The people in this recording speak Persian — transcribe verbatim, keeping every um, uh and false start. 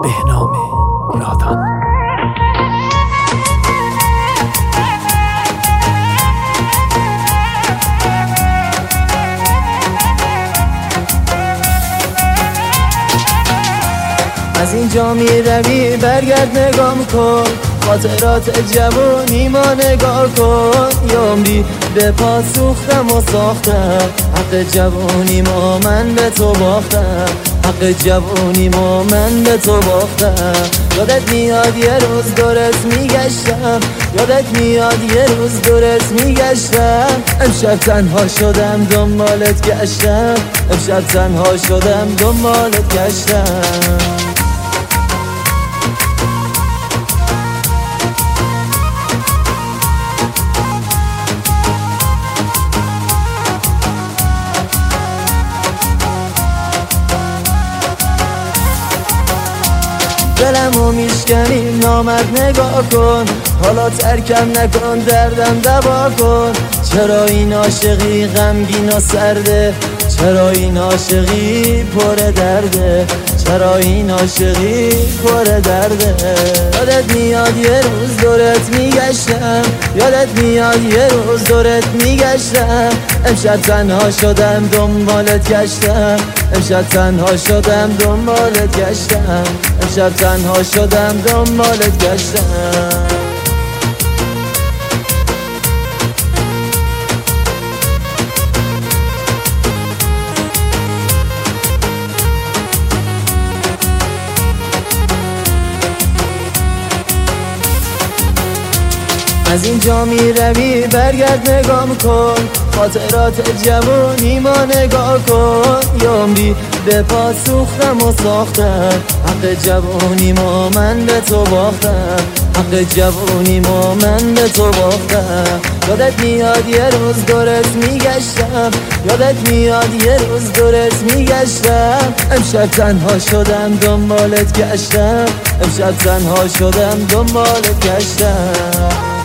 بهنام نادان. از اینجا می روی برگرد نگام کن، خاطرات جوانی ما نگاه کن. یه عمری به پا سوختم و ساختم، حق جوانی ما من به تو باختم، حق جوانی ما من به تو باختم. یادت میاد یه روز دورت میگشتم، یادت میاد یه روز دورت میگشتم. امشب تنها شدم دنبالت گشتم، امشب تنها شدم دنبالت گشتم. دلمو میشکنی نامرد نگاه کن، حالا ترکم نکن دردم دوا کن. چرا این عاشقی غمگین و سرده، چرا این عاشقی پر درده، چرا این عاشقی پر درده. یادت میاد یه روز دورت میگشتم، یادت میاد یه روز دورت میگشتم. امشب تنها شدم دنبالت گشتم، امشب تنها شدم دنبالت گشتم، امشب تنها شدم دنبالت گشتم. از اینجا می روی برگرد نگام کن، خاطرات جوانی ما نگاه کن. یه عمری به پا سوختم و ساختم، حق جوانی ما من به تو باختم، حق جوانی ما من به تو باختم. یادت میاد یه روز دورت میگشتم، یادت میاد یه روز دورت میگشتم. امشب تنها شدم دنبالت گشتم، امشب تنها شدم دنبالت گشتم.